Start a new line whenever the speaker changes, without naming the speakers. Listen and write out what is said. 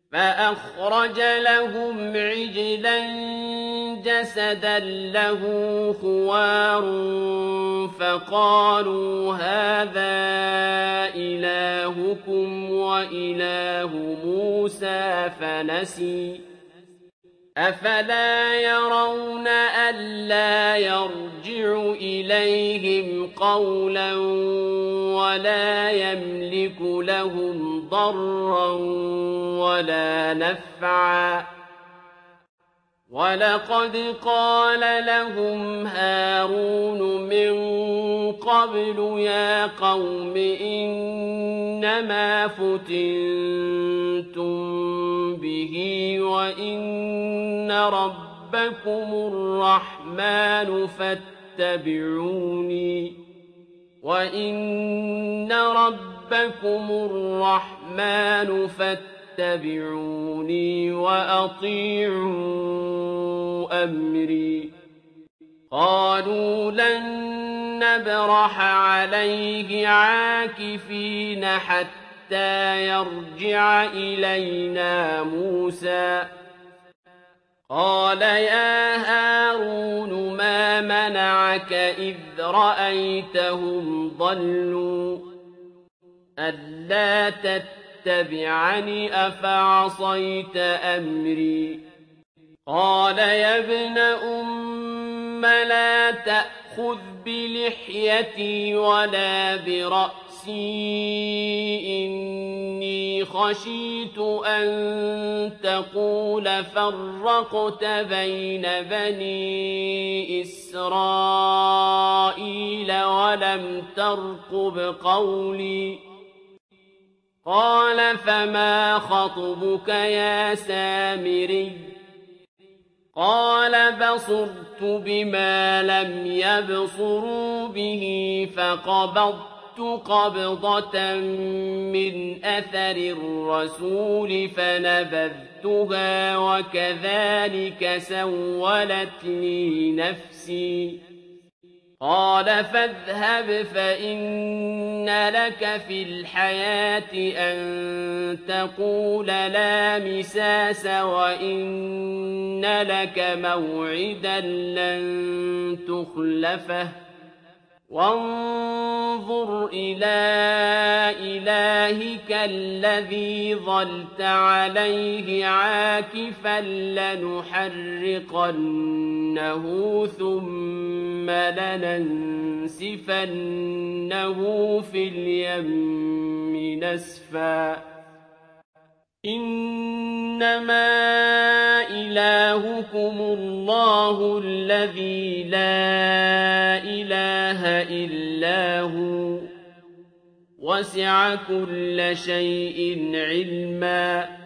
فأخرج لهم عجلا جسدا له خوار فقالوا هذا إلهكم وإله موسى فنسي أفلا يرون ألا يرجع إليهم قولا ولا يملك لهم ضرا ولا نفعا ولقد قال لهم هارون من قبل يا قوم إنما فتنتم به وإن ربكم الرحمن فاتبعوني وأطيعوا أمري قالوا لن نبرح عليه عاكفين حتى يرجع إلينا موسى قال يا هارون ما منعك إذ رأيتهم ضلوا ألا تتبعني أفعصيت أمري قال يا ابن أم لا تأخذ بلحيتي ولا برأسي إني خشيت أن تقول فرقت بين بني إسرائيل ولم ترقب قولي قال فما خطبك يا سامري قال بصرت بما لم يبصروا به فقبضت قبضة من أثر الرسول فنبذتها وكذلك سولت لي نفسي قال فاذهب فإن لك في الحياة أن تقول لا مساس وإن لك موعدا لن تخلفه وانظر إلى إلهك الذي ظلت عليه عاكفا لنحرقنه ثم لننسفنه في اليم نسفا إنما إلهكم الله الذي لا إله إلا هو وسع كل شيء علما